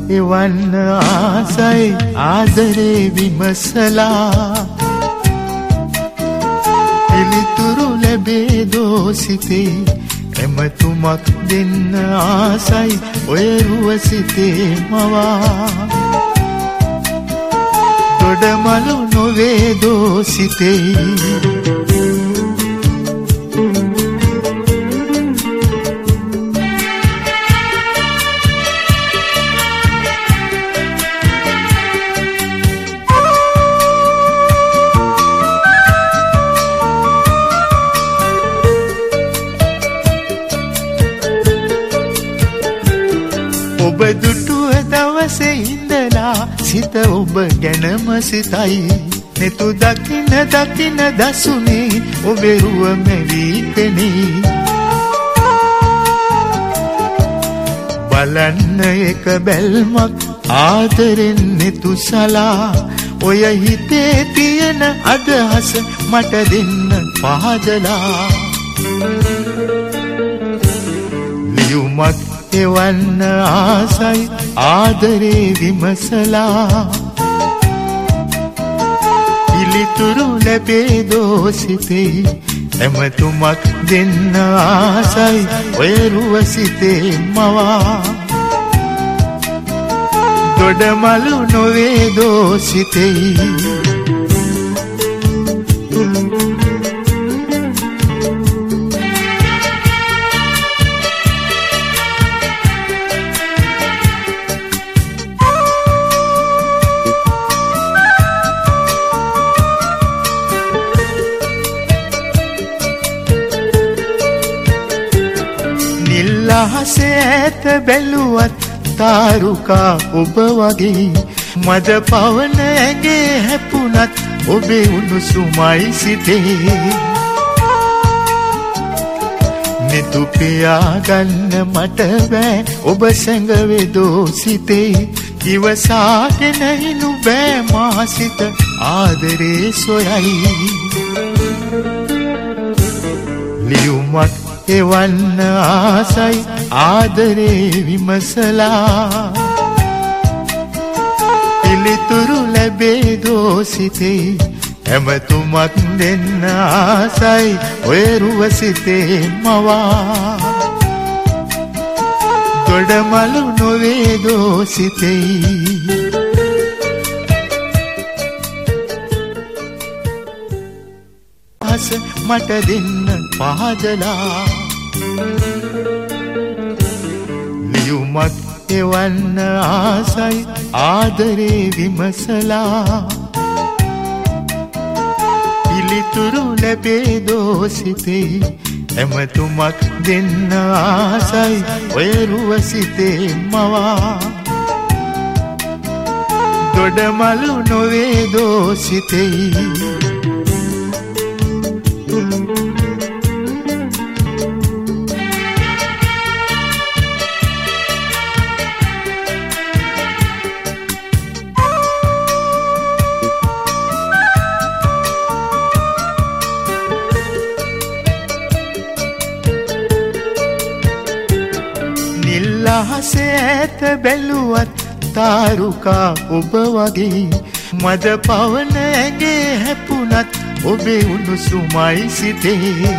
එවන්න ආසයි ආදරේ විමසලා පිළිතුරු ලැබේ දෝසිතේ එමතුමක් දෙන්න ආසයි ඔය රුව සිතේ මවා දොඩමලු නොවේ දෝසිතේ ඔබ දුටුව දවසේ ඉඳලා සිත ඔබ ගැනම සිතයි නෙතු දකින දකින දසුනේ ඔබේ රුව මැවී පෙනී බලන්න එක බැල්මක් ආදරෙන් නෙතු සලා ඔය හිතේ තියෙන අදහස මට දෙන්න පහදලා ලියුමක් එවන්න ආසයි ආදරේ විමසලා පිළිතුරු ලැබේ දෝසිතේ එමතුමක් දෙන්න ආසයි ඔය රුව සිතේ මවා දොඩමලු නොවේ දෝසිතේ අහසේ ඇත බැලුවත් තාරුකා ඔබ වගේ මද පවන ඇගේ හැපුණත් ඔබේ උණුසුමයි සිතේ නෙතු පියාගන්න මට බෑ ඔබ සැඟවේ දෝසිතේ ඉවසාගෙන ඉනු බෑ මා සිත ආදරේ සොයයි ලියුමක් එවන්න ආසයි ආදරේ විමසලා පිළිතුරු ලැබේ දෝසිතේ එමතුමක් දෙන්න ආසයි ඔය රුව සිතේ මවා දොඩමලු නොවේ දෝසිතේ මට දෙන්න පහදලා ලියුමක් එවන්න ආසයි ආදරේ විමසලා පිළිතුරු ලැබේ දෝසිතේ එමතුමක් දෙන්න ආසයි ඔය රුව සිතේ මවා දොඩමලු නොවේ දෝසිතේ අහසේ ඇත බැලුවත් තාරුකා ඔබ වගේ මද පවන ඇගේ හැපුණත් ඔබේ උණුසුමයි සිතේ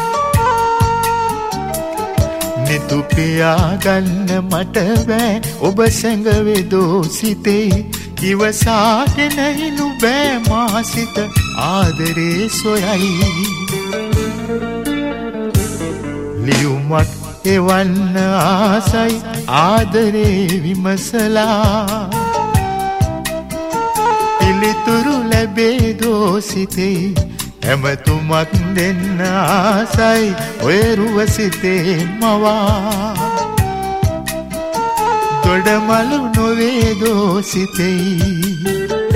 නෙතු පියාගන්න මට බෑ ඔබ සැඟවේ දෝසිතේ ඉවසාගෙන ඉනු බෑ මා සිත ආදරේ සොයයි ලියුමක් එවන්න ආසයි ආදරේ විමසලා පිළිතුරු ලැබේ දෝසිතේ එමතුමක් දෙන්න ආසයි ඔය රුව සිතේ මවා දොඩමලු නොවේ දෝසිතේ